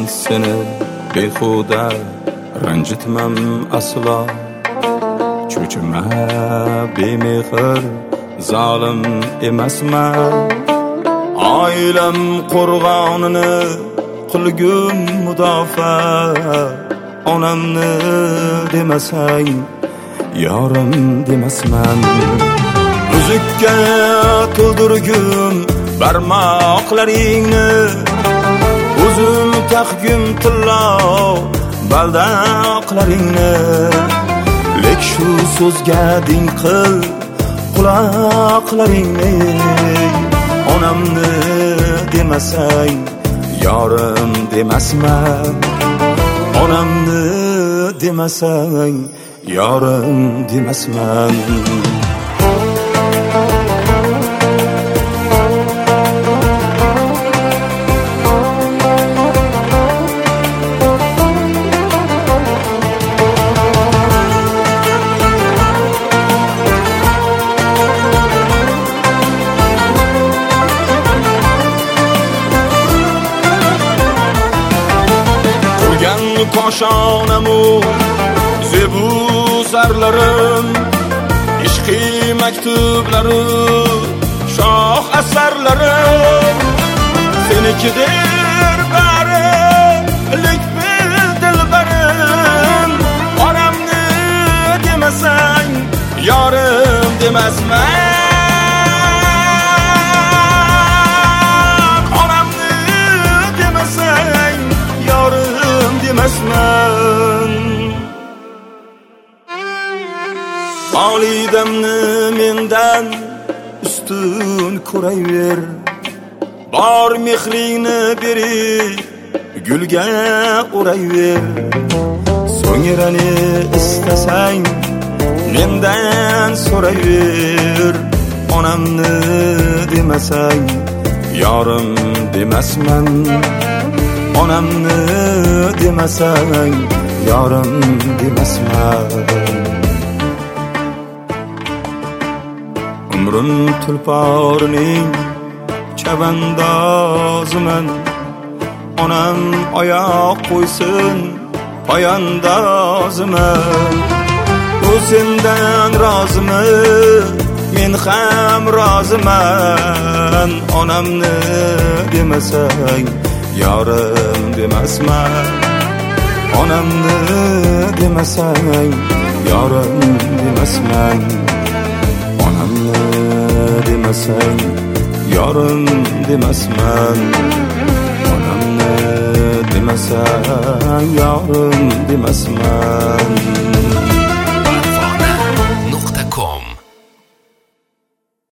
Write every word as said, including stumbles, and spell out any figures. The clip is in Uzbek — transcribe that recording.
seni behuda ranjitmam aslo. Cho'chima bemehr zolim emasman. Oilam qo'rg'onini qilgum mudofaa. Onamni demasang yorim demasman. Uzukka to'ldirgum barmoqlaringni, o'zim taqgum tillo baldoqlaringni. Lek shu so'zga din qil quloqlaringni. Onamni demasang yorim demasman. Onamni demasang yorim demasman. Koshonamu zebu zarlarim, ishqi maktublarim, shoh asarlarim senikidir bari, lek bil dilbarim. Onamni demasang yorim demasman. Onamni demasang yorim demasman. Validamni mendan ustun ko'rayver. Bor mehringni berib gulga o'rayver. So'ngra ne istasang mendan so'rayver. Onamni demasang yorim demasman. Onamni demasang yorim demasman. Umrim tulporning chavandoziman. Onam oyoq qo'ysin poyandoziman. U sendan rozimi, men ham roziman. Onamni demasang yorim demasman. Onamni demasang yorim demasman. Onamni demasang yorim demasman. Onamni demasang yorim demasman.